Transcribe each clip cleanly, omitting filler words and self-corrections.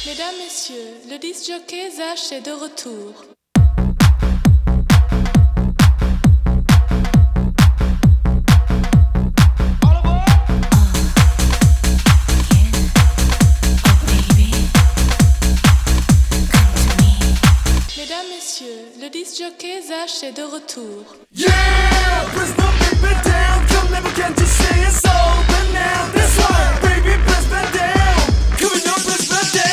Mesdames, Messieurs, le disc jockey Zach est de retour. Mesdames, Messieurs, le disc jockey Zach est de retour. Yeah, press the baby down. Come never can't you say it's over now? That's right, baby, press that down. Coming up, press that down.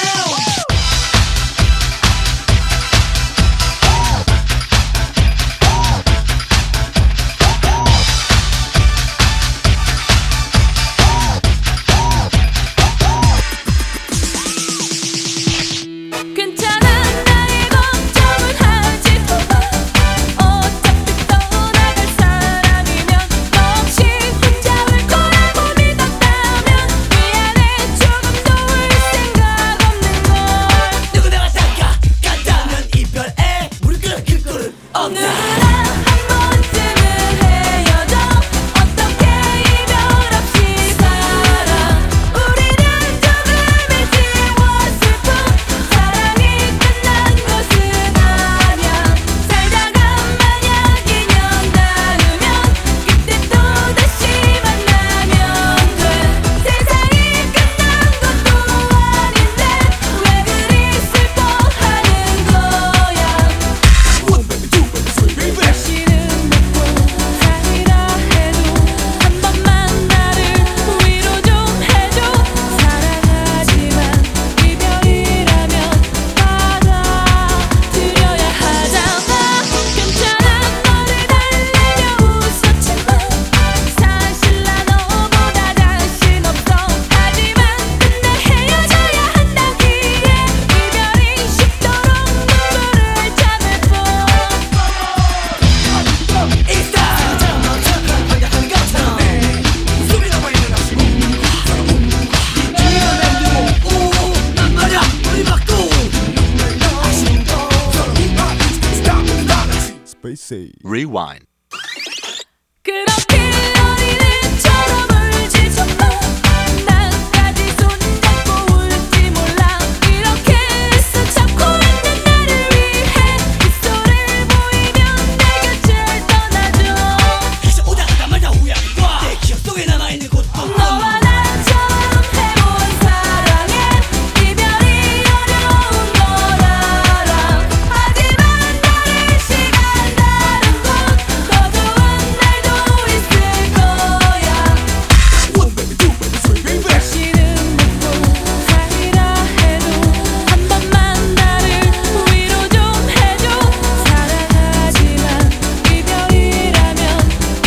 Rewind. 그렇게 어린애 처럼 울지 마. 나까지 손잡고 울지 몰라. 이렇게 애써 참고 있는 나를 위해 빗소리를 보이면 내 곁을 떠나줘. 다시 오다가 말다 후회하는 거야. 내 기억 속에 남아있는 고통. 너와 나처럼 해본 사랑엔 이별이 어려운 걸 알아. 하지만 다른 시간 다른 곳 더 좋은 날도 있을 거야. One baby, two baby, three baby. 다시는 묻고 살이라 해도 한 번만 나를 위로 좀 해줘. 사랑하지만 이별이라면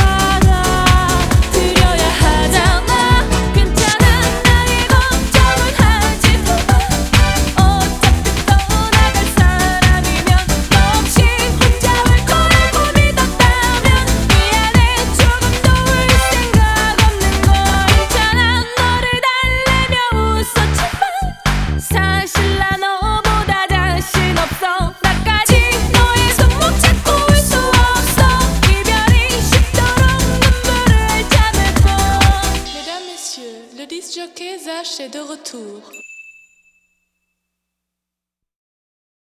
받아들여야 하잖아. 괜찮아, 나의 걱정은 하지 마. 어차피 떠나갈 사람이면 너 없이 혼자 올 거라고 믿었다면 미안해. 조금도 울 생각 없는 걸. 괜찮아, 너를 달래며 웃었지만 사실 나 너보다 자신 없어. 나까지 너의 손목 잡고 울 수 없어. 이별이 쉽도록 눈물을 참을 뿐. Mesdames, Messieurs, le disc jockey Zach est de retour.